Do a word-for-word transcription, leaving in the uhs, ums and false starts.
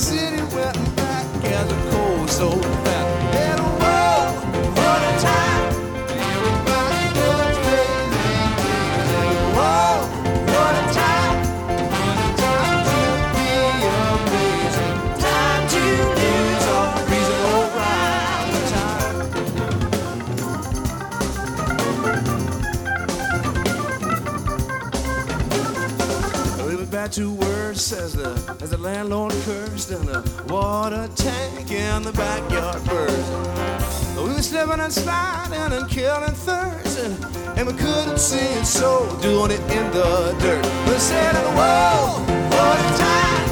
city went back as a cold so fat. And whoa, what a time! Everybody goes crazy. And whoa, what a time! What a time to be amazing. Time to lose all reason around the time. We went back to work, says the, as the landlord cursed, and the water tank in the backyard burst. We were slipping and sliding and killing thirst, and, and we couldn't see it, so doing it in the dirt. We said, whoa, what a time!